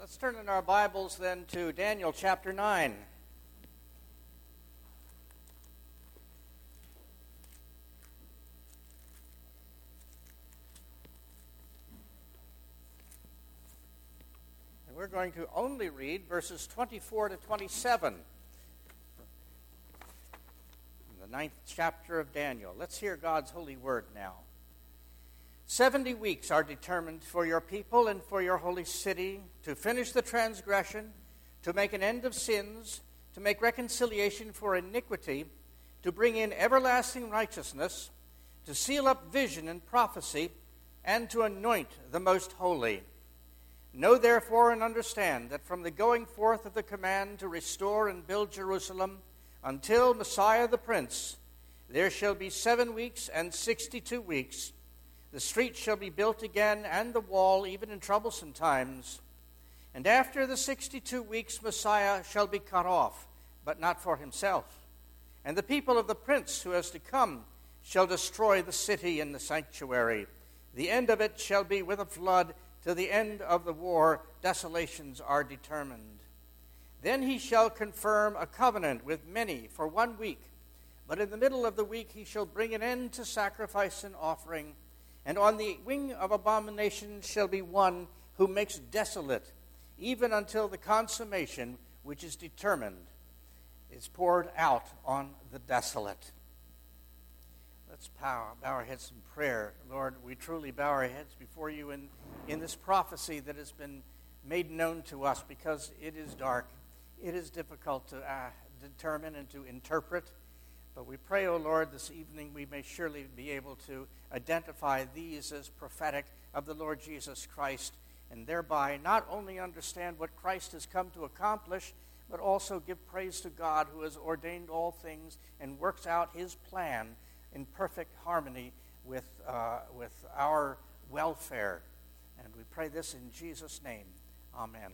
Let's turn in our Bibles then to Daniel chapter 9. And we're going to only read verses 24 to 27 in the 9th chapter of Daniel. Let's hear God's holy word now. 70 weeks are determined for your people and for your holy city to finish the transgression, to make an end of sins, to make reconciliation for iniquity, to bring in everlasting righteousness, to seal up vision and prophecy, and to anoint the most holy. Know therefore and understand that from the going forth of the command to restore and build Jerusalem until Messiah the Prince, there shall be 7 weeks and 62 weeks. The street shall be built again, and the wall, even in troublesome times. And after the 62 weeks, Messiah shall be cut off, but not for himself. And the people of the prince who is to come shall destroy the city and the sanctuary. The end of it shall be with a flood. To the end of the war, desolations are determined. Then he shall confirm a covenant with many for 1 week. But in the middle of the week he shall bring an end to sacrifice and offering. And on the wing of abomination shall be one who makes desolate, even until the consummation which is determined is poured out on the desolate. Let's bow our heads in prayer. Lord, we truly bow our heads before you in this prophecy that has been made known to us, because it is dark. It is difficult to determine and to interpret. But we pray, O Lord, this evening we may surely be able to identify these as prophetic of the Lord Jesus Christ, and thereby not only understand what Christ has come to accomplish, but also give praise to God who has ordained all things and works out his plan in perfect harmony with our welfare. And we pray this in Jesus' name. Amen.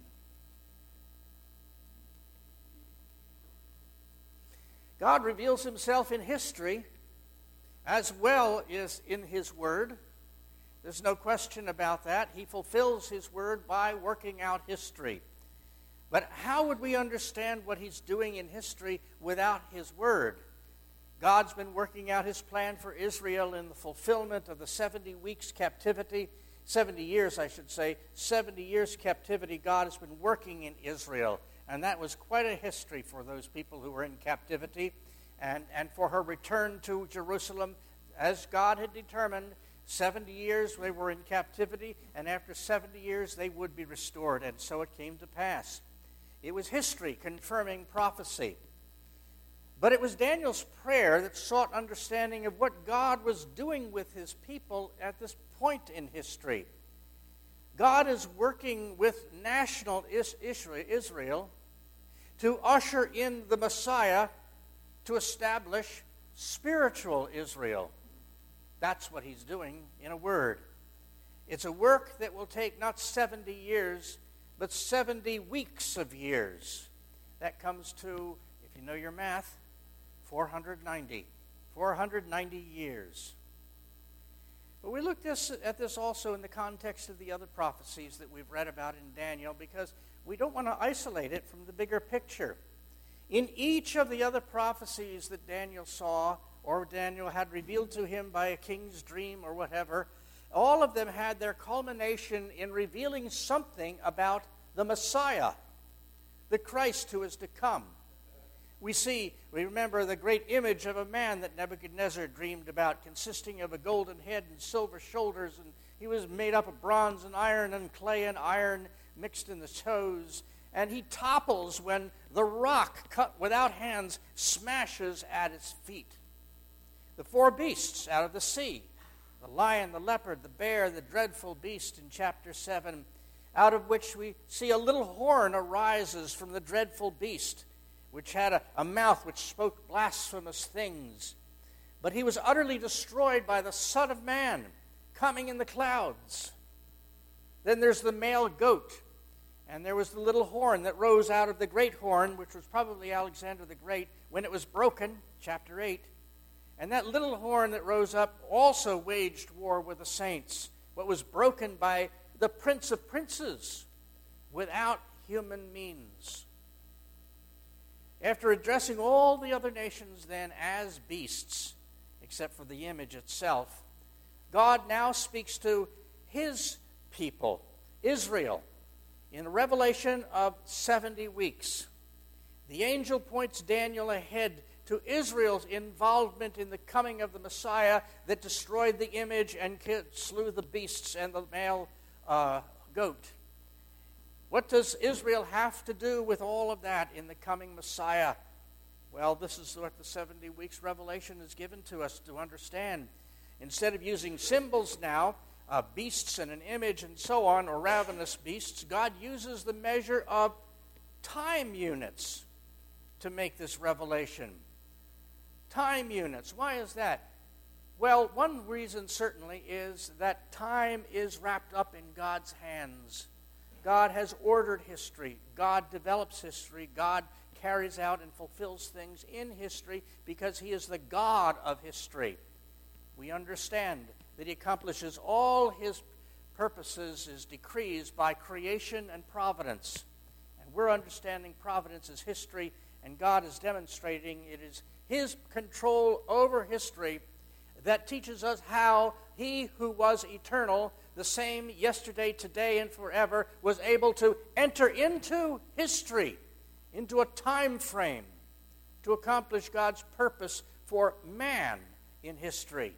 God reveals himself in history as well as in his word. There's no question about that. He fulfills his word by working out history. But how would we understand what he's doing in history without his word? God's been working out his plan for Israel in the fulfillment of the 70 weeks captivity, 70 years, I should say, 70 years captivity. God has been working in Israel. And that was quite a history for those people who were in captivity. And for her return to Jerusalem, as God had determined, 70 years they were in captivity, and after 70 years they would be restored. And so it came to pass. It was history confirming prophecy. But it was Daniel's prayer that sought understanding of what God was doing with his people at this point in history. God is working with national Israel to usher in the Messiah to establish spiritual Israel. That's what he's doing in a word. It's a work that will take not 70 years, but 70 weeks of years. That comes to, if you know your math, 490 years. But we looked at this also in the context of the other prophecies that we've read about in Daniel, because we don't want to isolate it from the bigger picture. In each of the other prophecies that Daniel saw, or Daniel had revealed to him by a king's dream or whatever, all of them had their culmination in revealing something about the Messiah, the Christ who is to come. We remember the great image of a man that Nebuchadnezzar dreamed about, consisting of a golden head and silver shoulders, and he was made up of bronze and iron and clay and iron mixed in the toes. And he topples when the rock, cut without hands, smashes at his feet. The 4 beasts out of the sea, the lion, the leopard, the bear, the dreadful beast in chapter 7, out of which we see a little horn arises from the dreadful beast, which had a mouth which spoke blasphemous things. But he was utterly destroyed by the Son of Man coming in the clouds. Then there's the male goat, and there was the little horn that rose out of the great horn, which was probably Alexander the Great, when it was broken, chapter 8. And that little horn that rose up also waged war with the saints, but was broken by the Prince of Princes, without human means. After addressing all the other nations then as beasts, except for the image itself, God now speaks to his people, Israel, in a revelation of 70 weeks. The angel points Daniel ahead to Israel's involvement in the coming of the Messiah that destroyed the image and slew the beasts and the male goat. What does Israel have to do with all of that in the coming Messiah? Well, this is what the 70 weeks revelation is given to us to understand. Instead of using symbols now, beasts and an image and so on, or ravenous beasts, God uses the measure of time units to make this revelation. Time units. Why is that? Well, one reason certainly is that time is wrapped up in God's hands. God has ordered history. God develops history. God carries out and fulfills things in history because he is the God of history. We understand that he accomplishes all his purposes, his decrees, by creation and providence. And we're understanding providence as history, and God is demonstrating it is his control over history that teaches us how he who was eternal, the same yesterday, today, and forever, was able to enter into history, into a time frame, to accomplish God's purpose for man in history.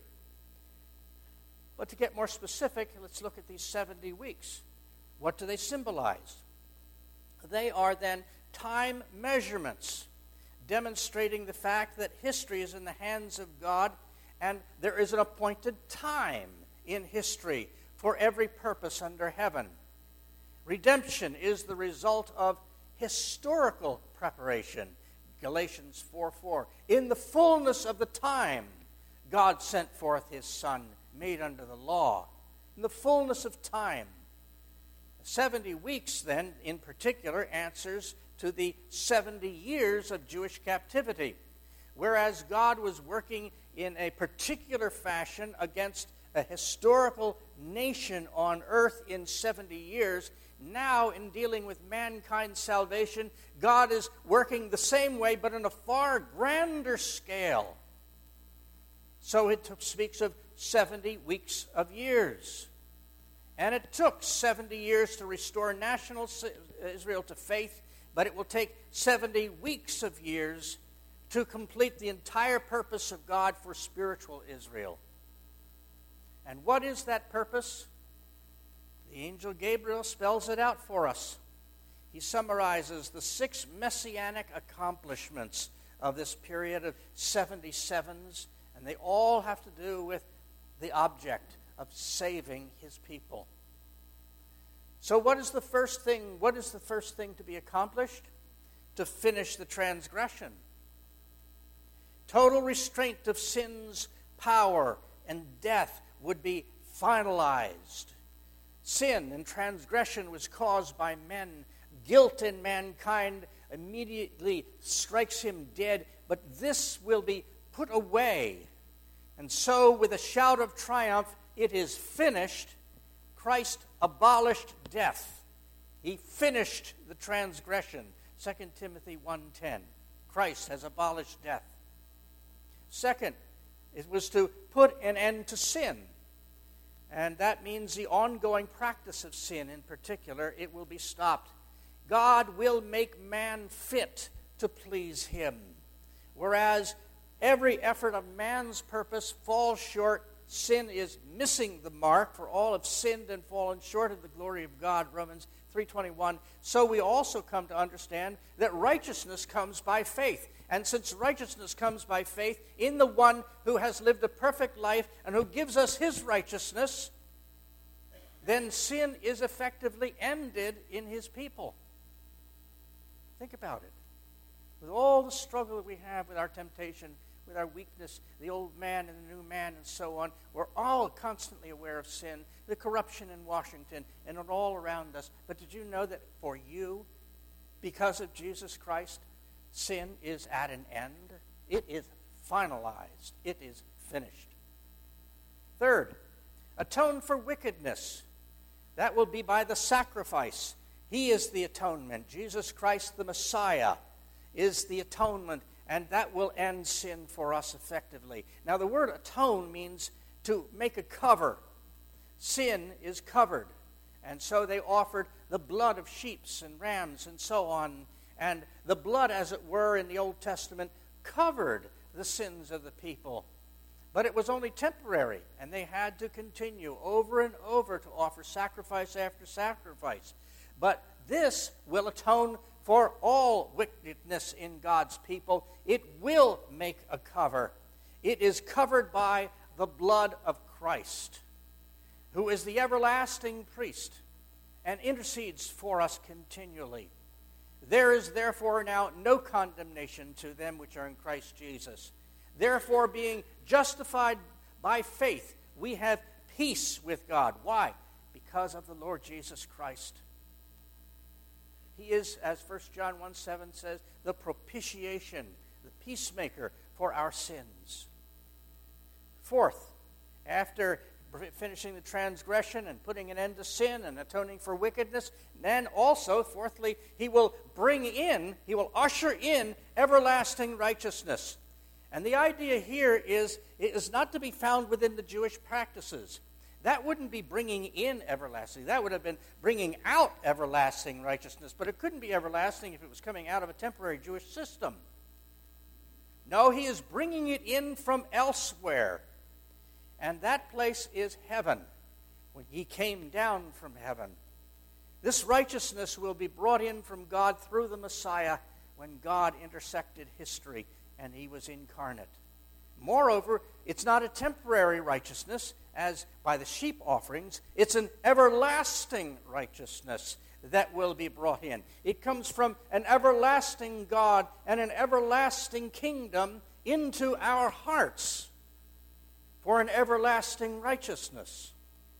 But to get more specific, let's look at these 70 weeks. What do they symbolize? They are then time measurements, demonstrating the fact that history is in the hands of God, and there is an appointed time in history for every purpose under heaven. Redemption is the result of historical preparation. Galatians 4:4. In the fullness of the time, God sent forth his Son, made under the law. In the fullness of time. 70 weeks, then, in particular, answers to the 70 years of Jewish captivity. Whereas God was working in a particular fashion against a historical nation on earth in 70 years, now in dealing with mankind's salvation, God is working the same way but on a far grander scale. So it speaks of 70 weeks of years. And it took 70 years to restore national Israel to faith, but it will take 70 weeks of years to complete the entire purpose of God for spiritual Israel. And what is that purpose? The angel Gabriel spells it out for us. He summarizes the 6 messianic accomplishments of this period of 77s, and they all have to do with the object of saving his people. So what is the first thing? What is the first thing to be accomplished? To finish the transgression. Total restraint of sin's power and death would be finalized. Sin and transgression was caused by men. Guilt in mankind immediately strikes him dead, but this will be put away. And so, with a shout of triumph, it is finished. Christ abolished death. He finished the transgression. 2 Timothy 1:10. Christ has abolished death. Second, it was to put an end to sin. And that means the ongoing practice of sin in particular, it will be stopped. God will make man fit to please him. Whereas every effort of man's purpose falls short, sin is missing the mark, for all have sinned and fallen short of the glory of God, Romans 3:21. So we also come to understand that righteousness comes by faith. And since righteousness comes by faith in the one who has lived a perfect life and who gives us his righteousness, then sin is effectively ended in his people. Think about it. With all the struggle that we have with our temptation, with our weakness, the old man and the new man and so on, we're all constantly aware of sin, the corruption in Washington and all around us. But did you know that for you, because of Jesus Christ, sin is at an end? It is finalized. It is finished. Third, atone for wickedness. That will be by the sacrifice. He is the atonement. Jesus Christ, the Messiah, is the atonement, and that will end sin for us effectively. Now, the word atone means to make a cover. Sin is covered. And so they offered the blood of sheep and rams and so on. And the blood, as it were, in the Old Testament covered the sins of the people. But it was only temporary, and they had to continue over and over to offer sacrifice after sacrifice. But this will atone for all wickedness in God's people. It will make a cover. It is covered by the blood of Christ, who is the everlasting priest and intercedes for us continually. There is therefore now no condemnation to them which are in Christ Jesus. Therefore, being justified by faith, we have peace with God. Why? Because of the Lord Jesus Christ. He is, as 1 John 1:7 says, the propitiation, the peacemaker for our sins. Fourth, after finishing the transgression and putting an end to sin and atoning for wickedness, then also, fourthly, he will usher in everlasting righteousness. And the idea here is, it is not to be found within the Jewish practices. That wouldn't be bringing in everlasting. That would have been bringing out everlasting righteousness. But it couldn't be everlasting if it was coming out of a temporary Jewish system. No, he is bringing it in from elsewhere. And that place is heaven, when he came down from heaven. This righteousness will be brought in from God through the Messiah when God intersected history and he was incarnate. Moreover, it's not a temporary righteousness, as by the sheep offerings. It's an everlasting righteousness that will be brought in. It comes from an everlasting God and an everlasting kingdom into our hearts for an everlasting righteousness.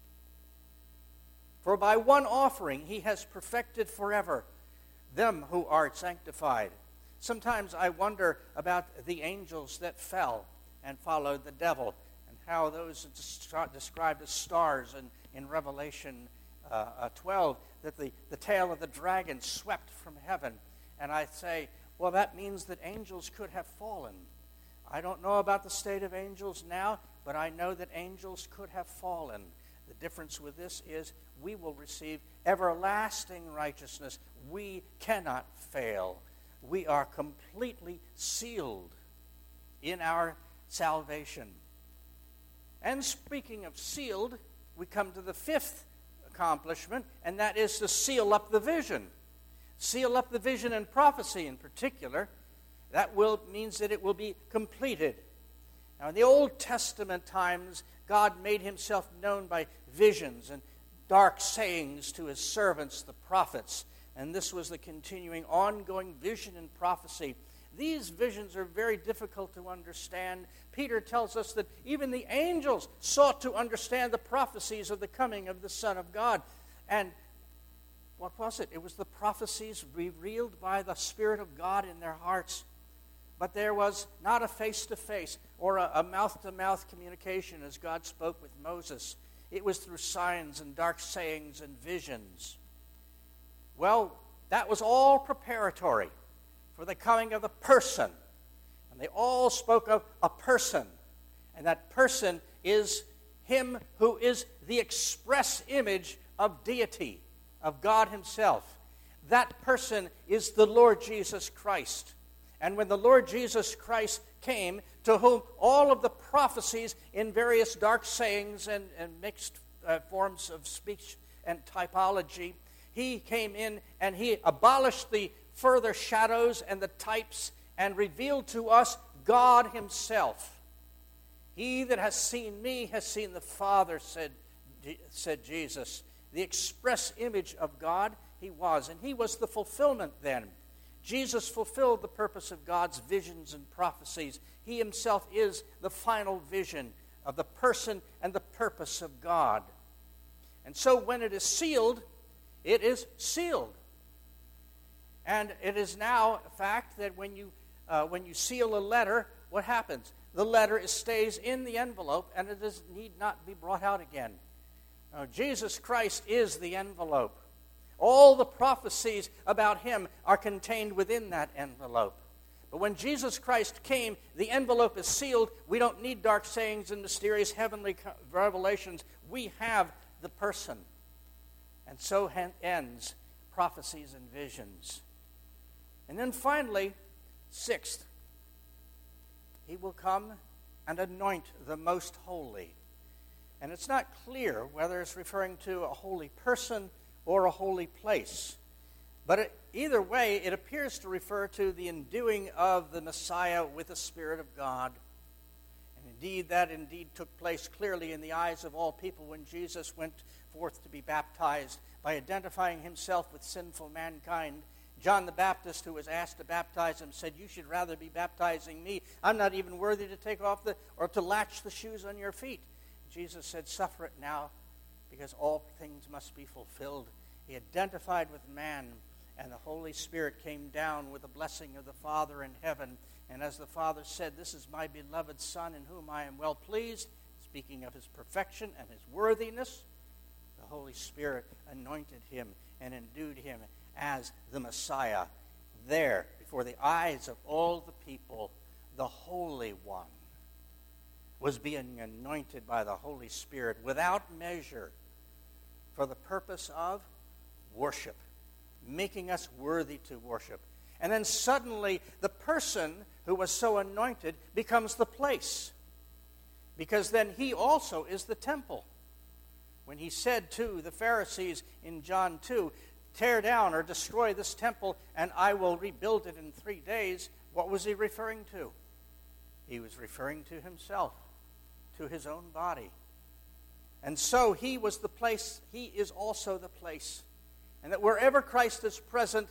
For by one offering he has perfected forever them who are sanctified. Sometimes I wonder about the angels that fell and followed the devil, and how those are described as stars in Revelation 12, that the tail of the dragon swept from heaven. And I say, well, that means that angels could have fallen. I don't know about the state of angels now, but I know that angels could have fallen. The difference with this is we will receive everlasting righteousness. We cannot fail. We are completely sealed in our salvation. And speaking of sealed, we come to the fifth accomplishment, and that is to seal up the vision. Seal up the vision and prophecy in particular. That means that it will be completed. Now, in the Old Testament times, God made himself known by visions and dark sayings to his servants, the prophets. And this was the continuing, ongoing vision and prophecy. These visions are very difficult to understand. Peter tells us that even the angels sought to understand the prophecies of the coming of the Son of God. And what was it? It was the prophecies revealed by the Spirit of God in their hearts. But there was not a face-to-face or a mouth-to-mouth communication as God spoke with Moses. It was through signs and dark sayings and visions. Well, that was all preparatory for the coming of the person. And they all spoke of a person. And that person is him who is the express image of deity, of God himself. That person is the Lord Jesus Christ. And when the Lord Jesus Christ came, to whom all of the prophecies in various dark sayings and mixed forms of speech and typology, he came in and he abolished the further shadows and the types and revealed to us God himself. He that has seen me has seen the Father, said Jesus. The express image of God he was, and he was the fulfillment then. Jesus fulfilled the purpose of God's visions and prophecies. He himself is the final vision of the person and the purpose of God. And so when it is sealed, it is sealed. And it is now a fact that when you seal a letter, what happens? The letter stays in the envelope and it need not be brought out again. Jesus Christ is the envelope. All the prophecies about him are contained within that envelope. But when Jesus Christ came, the envelope is sealed. We don't need dark sayings and mysterious heavenly revelations. We have the person. And so ends prophecies and visions. And then finally, sixth, he will come and anoint the most holy. And it's not clear whether it's referring to a holy person or a holy place. But either way, it appears to refer to the enduing of the Messiah with the Spirit of God. And indeed, that took place clearly in the eyes of all people when Jesus went forth to be baptized by identifying himself with sinful mankind. John the Baptist, who was asked to baptize him, said, "You should rather be baptizing me. I'm not even worthy to take off or to latch the shoes on your feet." Jesus said, "Suffer it now, because all things must be fulfilled." He identified with man, and the Holy Spirit came down with the blessing of the Father in heaven. And as the Father said, "This is my beloved Son, in whom I am well pleased," speaking of his perfection and his worthiness, the Holy Spirit anointed him and endued him as the Messiah. There, before the eyes of all the people, the Holy One was being anointed by the Holy Spirit without measure for the purpose of worship, making us worthy to worship. And then suddenly the person who was so anointed becomes the place, because then he also is the temple. When he said to the Pharisees in John 2, "Tear down or destroy this temple, and I will rebuild it in 3 days," what was he referring to? He was referring to himself, to his own body. And so he was the place, he is also the place. And that wherever Christ is present,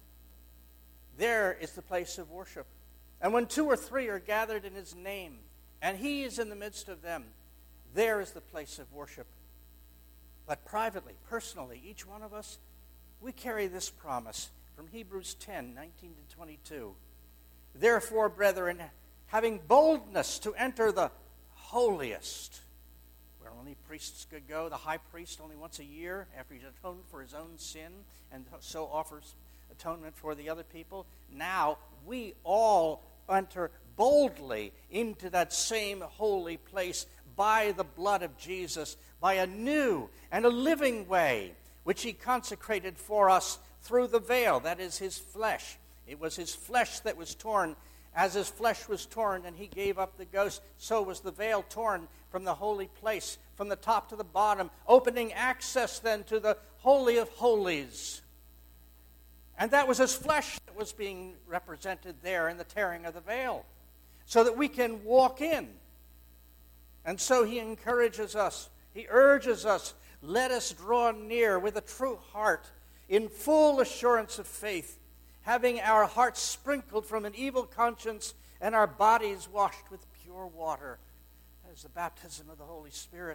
there is the place of worship. And when 2 or 3 are gathered in his name, and he is in the midst of them, there is the place of worship. But privately, personally, each one of us, we carry this promise from Hebrews 10:19-22. "Therefore, brethren, having boldness to enter the holiest," where only priests could go, the high priest only once a year after he's atoned for his own sin and so offers atonement for the other people. Now we all enter boldly into that same holy place by the blood of Jesus, by a new and a living way, which he consecrated for us through the veil, that is his flesh. It was his flesh that was torn. As his flesh was torn and he gave up the ghost, so was the veil torn from the holy place, from the top to the bottom, opening access then to the Holy of Holies. And that was his flesh that was being represented there in the tearing of the veil, so that we can walk in. And so he encourages us, he urges us, let us draw near with a true heart, in full assurance of faith, having our hearts sprinkled from an evil conscience and our bodies washed with pure water. That is the baptism of the Holy Spirit,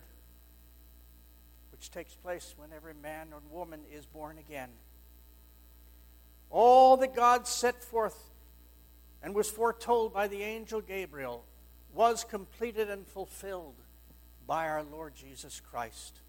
which takes place when every man or woman is born again. All that God set forth and was foretold by the angel Gabriel was completed and fulfilled by our Lord Jesus Christ.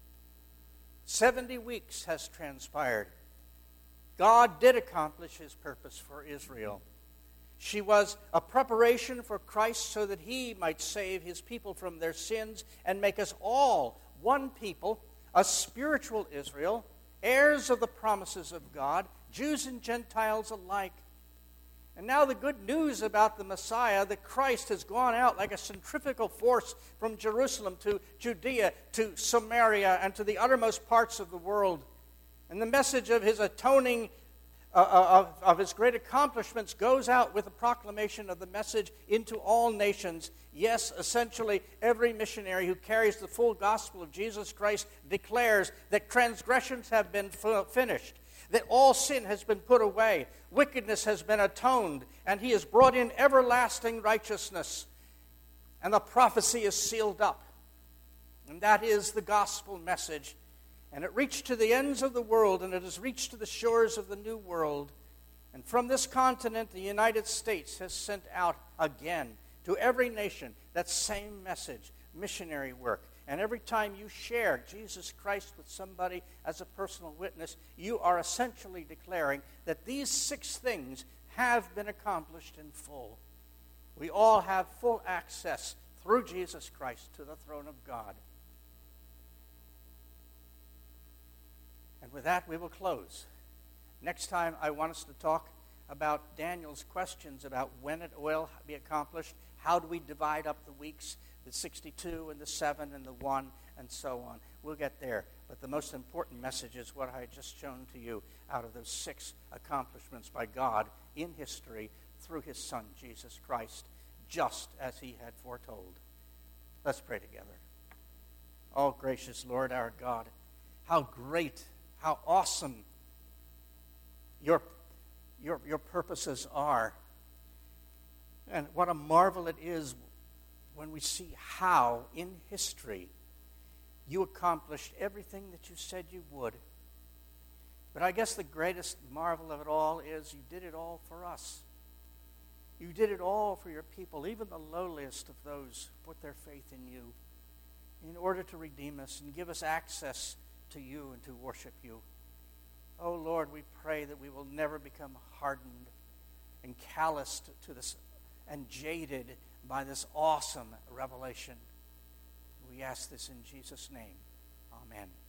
70 weeks has transpired. God did accomplish his purpose for Israel. She was a preparation for Christ so that he might save his people from their sins and make us all one people, a spiritual Israel, heirs of the promises of God, Jews and Gentiles alike. And now the good news about the Messiah, that Christ has gone out like a centrifugal force from Jerusalem to Judea to Samaria and to the uttermost parts of the world. And the message of his atoning, of his great accomplishments goes out with a proclamation of the message into all nations. Yes, essentially, every missionary who carries the full gospel of Jesus Christ declares that transgressions have been finished, that all sin has been put away, wickedness has been atoned, and he has brought in everlasting righteousness. And the prophecy is sealed up. And that is the gospel message. And it reached to the ends of the world, and it has reached to the shores of the New World. And from this continent, the United States has sent out again to every nation that same message, missionary work. And every time you share Jesus Christ with somebody as a personal witness, you are essentially declaring that these 6 things have been accomplished in full. We all have full access through Jesus Christ to the throne of God. And with that, we will close. Next time, I want us to talk about Daniel's questions about when it will be accomplished, how do we divide up the weeks, the 62 and the 7 and the 1, and so on. We'll get there. But the most important message is what I had just shown to you out of those 6 accomplishments by God in history through his Son, Jesus Christ, just as he had foretold. Let's pray together. Oh, gracious Lord, our God, how great, how awesome your purposes are. And what a marvel it is when we see how, in history, you accomplished everything that you said you would. But I guess the greatest marvel of it all is you did it all for us. You did it all for your people, even the lowliest of those who put their faith in you, in order to redeem us and give us access to you and to worship you. Oh, Lord, we pray that we will never become hardened and calloused to this and jaded by this awesome revelation. We ask this in Jesus' name. Amen.